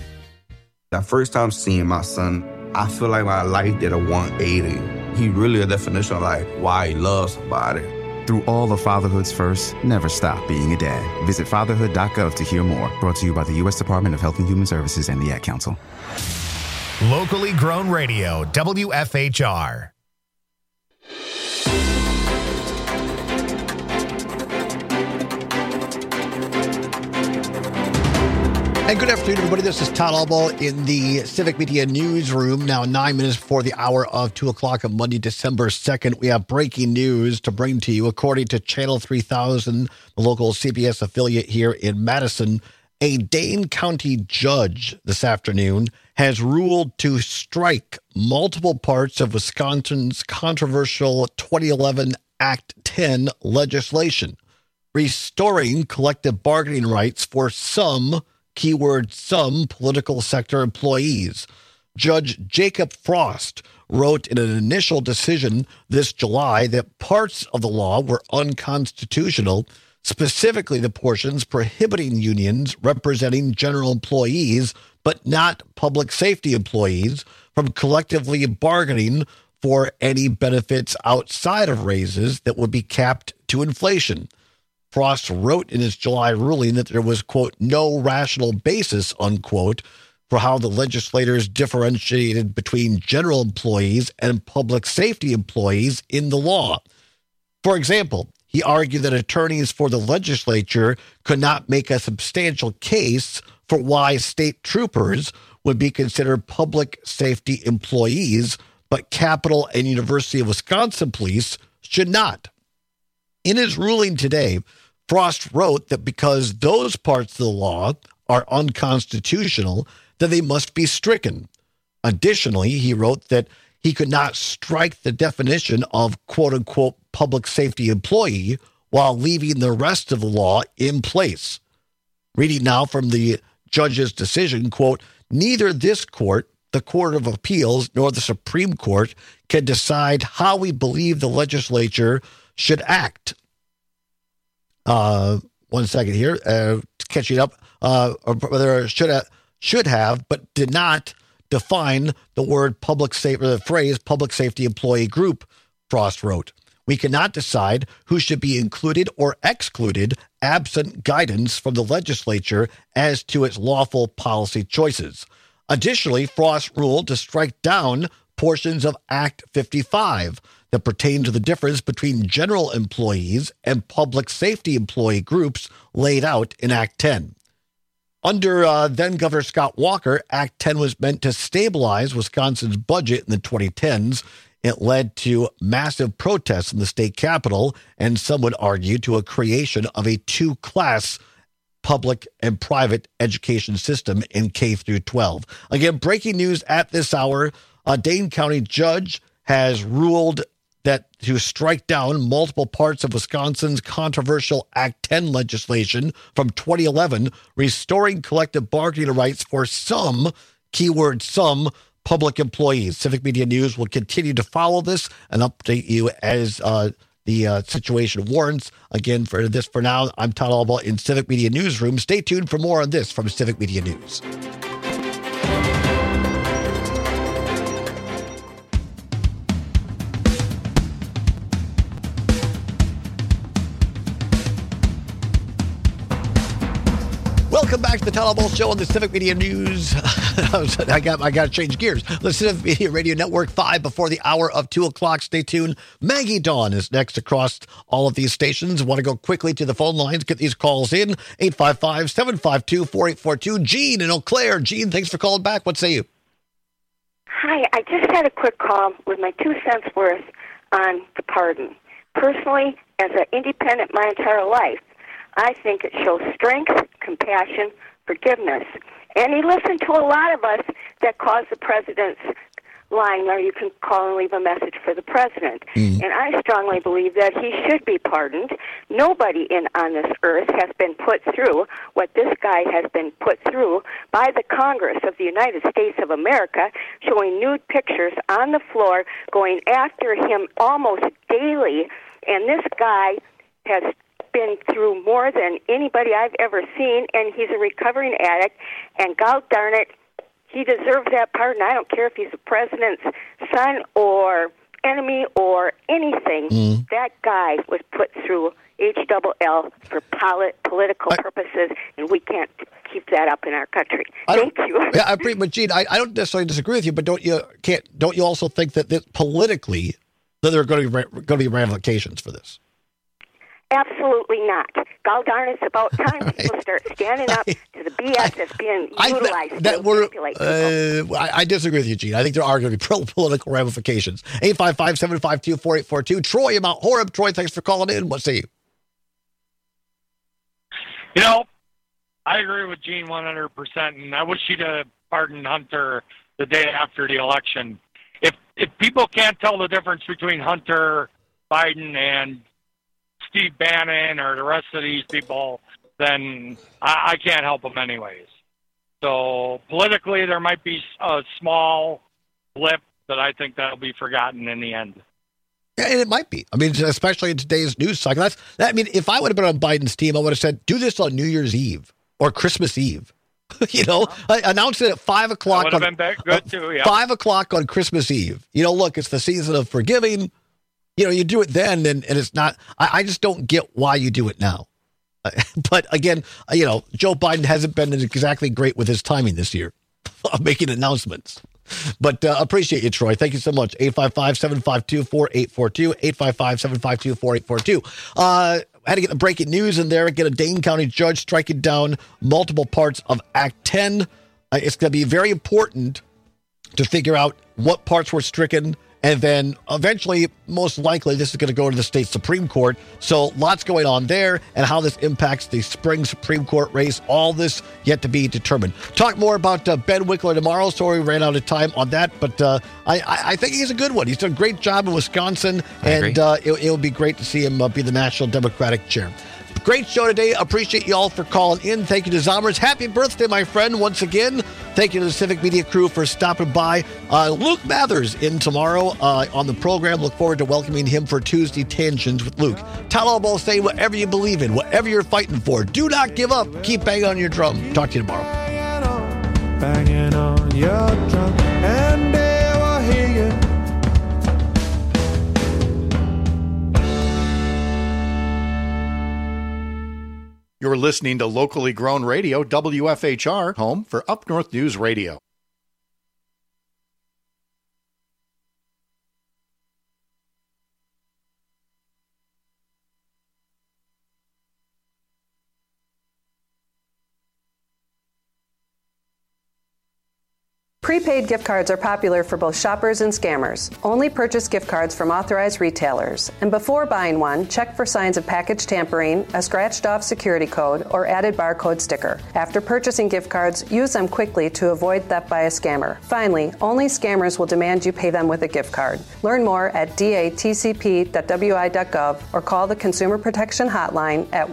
That first time seeing my son, I feel like my life did a 180. He really a definition of like why he loves somebody. Through all of fatherhood's first, never stop being a dad. Visit fatherhood.gov to hear more. Brought to you by the U.S. Department of Health and Human Services and the Ad Council. Locally grown radio, WFHR. And good afternoon, everybody. This is Todd Albaugh in the Civic Media Newsroom. Now 9 minutes before the hour of 2 o'clock on Monday, December 2nd. We have breaking news to bring to you. According to Channel 3000, the local CBS affiliate here in Madison, a Dane County judge this afternoon has ruled to strike multiple parts of Wisconsin's controversial 2011 Act 10 legislation, restoring collective bargaining rights for some, keyword some, political sector employees. Judge Jacob Frost wrote in an initial decision this July that parts of the law were unconstitutional, specifically the portions prohibiting unions representing general employees but not public safety employees from collectively bargaining for any benefits outside of raises that would be capped to inflation. Frost wrote in his July ruling that there was, quote, no rational basis, unquote, for how the legislators differentiated between general employees and public safety employees in the law. For example, he argued that attorneys for the legislature could not make a substantial case for why state troopers would be considered public safety employees, but Capitol and University of Wisconsin police should not. In his ruling today, Frost wrote that because those parts of the law are unconstitutional, that they must be stricken. Additionally, he wrote that he could not strike the definition of quote-unquote public safety employee while leaving the rest of the law in place. Reading now from the judge's decision, quote, neither this court, the Court of Appeals, nor the Supreme Court can decide how we believe the legislature should act. 1 second here, catching up, or whether should have, but did not define the word public safety, or the phrase public safety employee group, Frost wrote. We cannot decide who should be included or excluded absent guidance from the legislature as to its lawful policy choices. Additionally, Frost ruled to strike down portions of Act 55 that pertain to the difference between general employees and public safety employee groups laid out in Act 10. Under then-Governor Scott Walker, Act 10 was meant to stabilize Wisconsin's budget in the 2010s. It led to massive protests in the state capitol, and some would argue to a creation of a two-class public and private education system in K through 12. Again, breaking news at this hour, a Dane County judge has ruled that to strike down multiple parts of Wisconsin's controversial Act 10 legislation from 2011, restoring collective bargaining rights for some, keyword some, public employees. Civic Media News will continue to follow this and update you as the situation warrants. Again, for now, I'm Todd Albaugh in Civic Media Newsroom. Stay tuned for more on this from Civic Media News. Welcome back to the Todd Albaugh Show on the Civic Media News. I got to change gears. The Civic Media Radio Network 5 before the hour of 2 o'clock. Stay tuned. Maggie Dawn is next across all of these stations. Want to go quickly to the phone lines, get these calls in. 855-752-4842. Gene in Eau Claire. Gene, thanks for calling back. What say you? Hi, I just had a quick call with my 2 cents worth on the pardon. Personally, as an independent my entire life, I think it shows strength, compassion, forgiveness. And he listened to a lot of us that caused the president's line, or you can call and leave a message for the president. And I strongly believe that he should be pardoned. Nobody on this earth has been put through what this guy has been put through by the Congress of the United States of America, showing nude pictures on the floor, going after him almost daily. And this guy has been through more than anybody I've ever seen, and he's a recovering addict, and God darn it, he deserves that pardon. I don't care if he's the president's son or enemy or anything. That guy was put through HLL for political purposes, and we can't keep that up in our country. Thank you. Yeah, I agree, but Gene, I don't necessarily disagree with you, but don't you also think that politically that there are going to be ramifications for this? Absolutely not. God darn, it's about time people start standing up to the BS that's being utilized to manipulate people. I disagree with you, Gene. I think there are going to be political ramifications. 855-752-4842. Troy in Mount Horeb. Troy, thanks for calling in. What say you? You know, I agree with Gene 100%, and I wish he'd have pardoned Hunter the day after the election. If people can't tell the difference between Hunter Biden and Steve Bannon or the rest of these people, then I can't help them anyways. So politically, there might be a small blip that I think that'll be forgotten in the end. Yeah, and it might be. I mean, especially in today's news cycle. I mean, if I would have been on Biden's team, I would have said, do this on New Year's Eve or Christmas Eve. Announce it at 5 o'clock. That would have been good too, yeah. 5 o'clock on Christmas Eve. Look, it's the season of forgiving. You do it then, and it's not. I just don't get why you do it now. But again, Joe Biden hasn't been exactly great with his timing this year of making announcements. But appreciate you, Troy. Thank you so much. 855-752-4842. 855-752-4842. Had to get the breaking news in there. Get a Dane County judge striking down multiple parts of Act 10. It's going to be very important to figure out what parts were stricken. And then eventually, most likely, this is going to go to the state Supreme Court. So lots going on there, and how this impacts the spring Supreme Court race. All this yet to be determined. Talk more about Ben Winkler tomorrow. Sorry we ran out of time on that, but I think he's a good one. He's done a great job in Wisconsin, and it'll be great to see him be the National Democratic Chair. Great show today. Appreciate you all for calling in. Thank you to Zommers. Happy birthday, my friend, once again. Thank you to the Civic Media crew for stopping by. Luke Mathers in tomorrow on the program. Look forward to welcoming him for Tuesday Tangents with Luke. Todd Albaugh saying whatever you believe in, whatever you're fighting for, do not give up. Keep banging on your drum. Talk to you tomorrow. Banging on your drum, and they will hear you. You're listening to locally grown radio, WFHR, home for Up North News Radio. Prepaid gift cards are popular for both shoppers and scammers. Only purchase gift cards from authorized retailers. And before buying one, check for signs of package tampering, a scratched-off security code, or added barcode sticker. After purchasing gift cards, use them quickly to avoid theft by a scammer. Finally, only scammers will demand you pay them with a gift card. Learn more at datcp.wi.gov or call the Consumer Protection Hotline at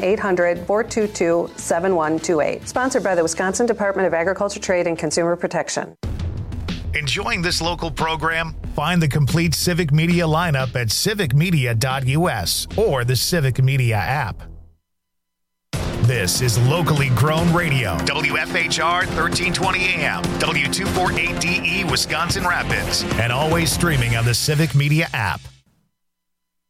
1-800-422-7128. Sponsored by the Wisconsin Department of Agriculture, Trade, and Consumer Protection. Enjoying this local program? Find the complete Civic Media lineup at civicmedia.us or the Civic Media app. This is locally grown radio. WFHR 1320 AM, W248DE, Wisconsin Rapids, and always streaming on the Civic Media app.